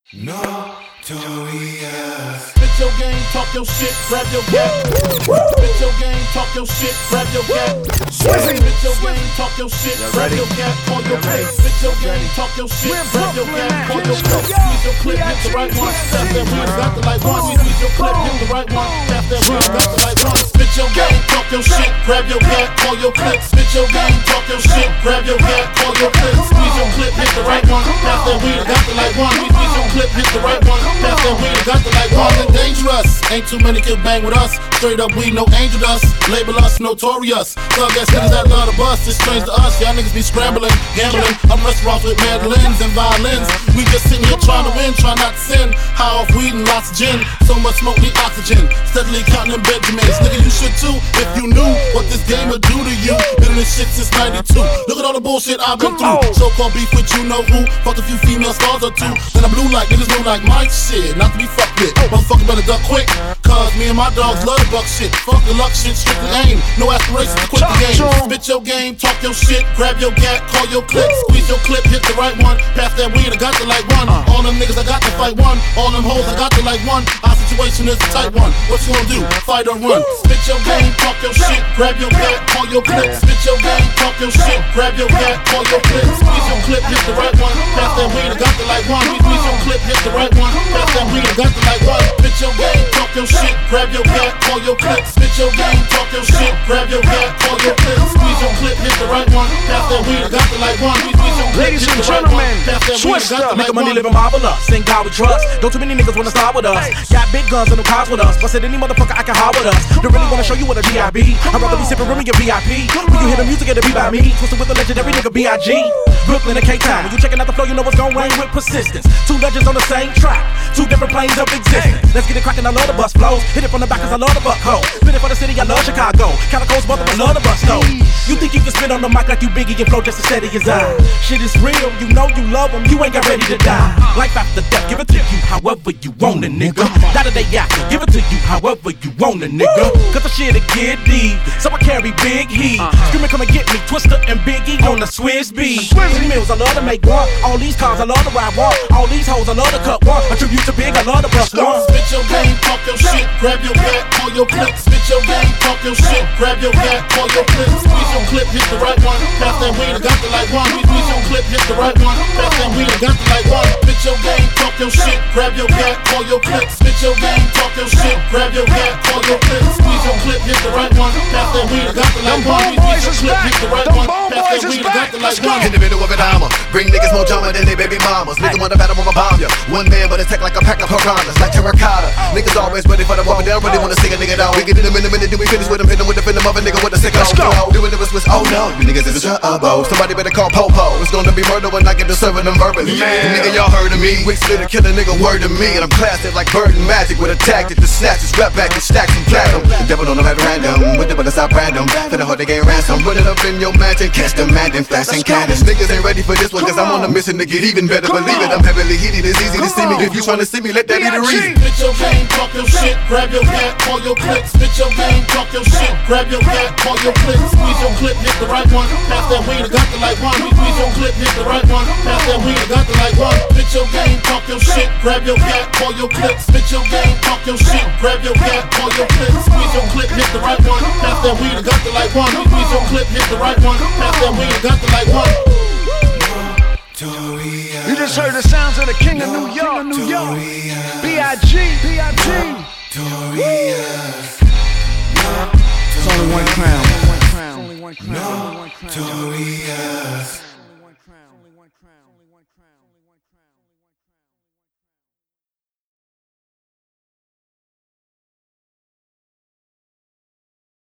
Notorious. Spit your game, talk your shit, grab your gap. Spit your game, talk your shit, grab your gap. Spit your game, talk your shit, grab your gap. Call your place. Spit your game, talk your shit, grab your gap. Call your place. Squeeze your clip, hit the right one. Tap that wheel, got the light one. Squeeze your clip, hit the right one. Tap that wheel, got the light one. Spit your game, talk your shit, grab your gap. Call your clip. Spit your game, talk your shit, grab your gap. Call your clip. Squeeze your clip, hit the right one. Tap that wheel, got the light one. Squeeze your clip, hit the right one. Tap that wheel, got the light one. And dangerous. Ain't too many can bang with us. Straight up, we no angel dust. Label us notorious. Thug ass niggas that love the bus. It's strange to us. Y'all niggas be scrambling, gambling. I'm restaurants with mandolins and violins. We just sitting here trying to win, trying not to sin. High off weed and lots of gin. So much smoke, need oxygen. Steadily counting them Benjamins. Nigga, you should too if you knew what this game would do to you. Been in this shit since '92. Look at all the bullshit I've been through. So-called beef with you know who. Fucked a few female stars or two. Then I'm blue like niggas know like Mike shit. Not to be fucked with. Motherfucker better duck quick. Cause me and my dogs love the buck shit. Fuck the luck shit, strictly aim. No aspirations to quit the game. Spit your game, talk your shit, grab your gat, call your clip, squeeze your clip, hit the right one. Pass that weed, I got the like one. All them niggas I got to fight one. All them hoes I got to like one. Our situation is a tight one. What you gonna do? Fight or run? Spit your game, talk your shit, grab your gat, call your clip. Spit your game, talk your shit, grab your gat, call your clip. Squeeze your clip, hit the right one. Pass that weed, I got the like one. Squeeze your clip, hit the right one. Pass that weed, I got the like one. Spit your game, talk your shit, grab your gat, call your clip. Spit your game, talk your shit, grab your gat, call your clip. Squeeze your clip, hit the right one. Pass that weed, I got the like one. Squeeze your clip, Ladies hit and the right one. gentlemen, switch up. Make money living marvelous, ain't God we trust. Don't too many niggas wanna start with us. Got big guns and no cars with us. Busted any motherfucker I can hide with us. Don't really wanna show you what a G.I.B. I'd rather be sipping Remy and VIP. When you hear the music, it'll be by me. Twisted with the legendary nigga B.I.G. Brooklyn and K-Town. When you checking out the flow, you know what's gon' rain with persistence. Two legends on the same track, two different planes of existence. Let's get it crackin', I love the bus flows. Hit it from the back cause I love the buck hoe. Spin it for the city, I love Chicago. Calico's mother, I love the bus though. You think you can spin on the mic like you Biggie and flow just as steady as I. Shit is real, you know you love them, you ain't got ready to die. Life after death, give it to you however you want it, nigga. That a day after, give it to you however you want it, nigga. Cause the shit'll get deep, so I carry big heat. Screaming, come and get me, Twister and Biggie on the Swiss beat. Meals, I love to make one. All these cars, I love to ride one. All these hoes, I love to cut one. A tribute to Big, I love to bust one. Spit your game, talk your shit, grab your gat, call your clip. Spit your game, talk your shit, grab your gat, call your clip. Squeeze your clip, hit the right one. Pass that weed, I got the like one. Squeeze your clip, hit the right one. Pass that weed, I got the like one. Spit your game, talk your shit, grab your gat, call your clip. Spit your game, talk your shit, grab your gat, call your clip. Squeeze your clip, hit the right one. Pass that weed, I got the like one. Squeeze your clip, hit the right one. Pass that weed, I got the like one. In the middle of it, I'ma bring niggas more drama than they baby mamas. Niggas wanna battle, I'ma bomb ya. One man, but attack like a pack of piranhas, like terracotta. Niggas always ready for the war, but they don't really wanna see a nigga down. We get in them in a minute, then we finish with them, hit them with the venom of a nigga with a sick old flow. Doing it was oh no, you niggas is in trouble. Somebody better call Popo. It's gonna be murder when I get to serving them verbally. Nigga, y'all heard of me. Wick Slitter, kill a nigga, word to me. And I'm classic like Bird and Magic with a tactic to snatch his rap back and stack some platinum. The devil don't know how to random, with it but it's not random. Finna hold the game ransom, put it up in your mansion, catch the man and flash and cannons. Niggas ain't ready for this one, cause I'm on a mission to get even better. Believe it, I'm heavily heated, it's easy to see me. If you tryna see me, let that be the reason. Spit your game, talk your shit, grab your gat, call your clip. Spit your game, talk your shit, grab your gat, call your clip. Squeeze your clip, hit the right one. Pass that weed, I got the like one. Squeeze your clip, hit the right one. Pass that weed, I got the like one. Spit your game, talk your shit, grab your gat, call your clip. Spit your game, talk your shit, grab your gat, call your clip. Squeeze your clip, hit the right one. Pass that weed, I got the like one. Squeeze your clip, hit the right one. Pass that weed, I got the like one. You just heard the sounds of the King of New York, B.I.G. It's only one crown. Notorious.